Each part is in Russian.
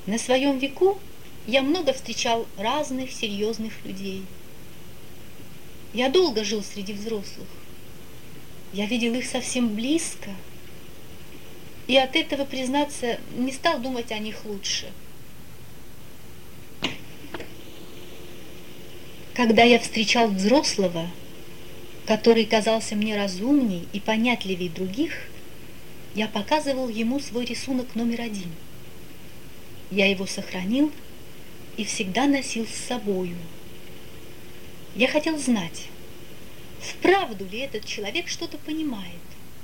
На своем веку я много встречал разных серьезных людей. Я долго жил среди взрослых. Я видел их совсем близко. И от этого, признаться, не стал думать о них лучше. Когда я встречал взрослого, который казался мне разумней и понятливей других, я показывал ему свой рисунок номер 1. Я его сохранил и всегда носил с собою. Я хотел знать, вправду ли этот человек что-то понимает.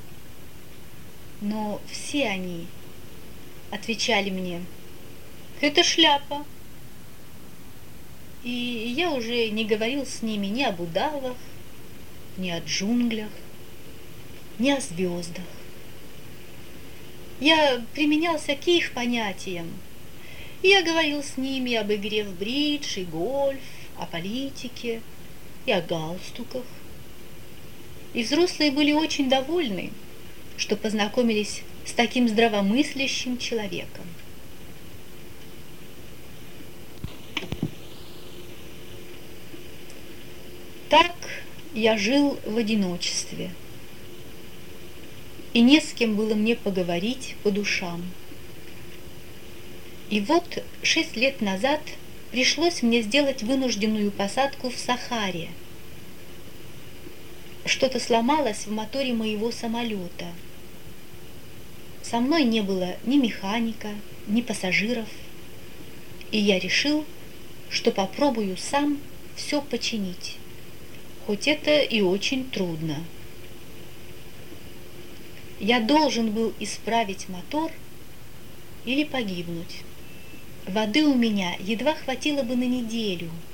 Но все они отвечали мне: «Это шляпа». И я уже не говорил с ними ни об удавах, ни о джунглях, ни о звездах. Я применялся к их понятиям, и я говорил с ними об игре в бридж и гольф, о политике и о галстуках. И взрослые были очень довольны, что познакомились с таким здравомыслящим человеком. Так я жил в одиночестве, и не с кем было мне поговорить по душам. И вот 6 лет назад пришлось мне сделать вынужденную посадку в Сахаре. Что-то сломалось в моторе моего самолета. Со мной не было ни механика, ни пассажиров, и я решил, что попробую сам все починить, хоть это и очень трудно. Я должен был исправить мотор или погибнуть. Воды у меня едва хватило бы на неделю,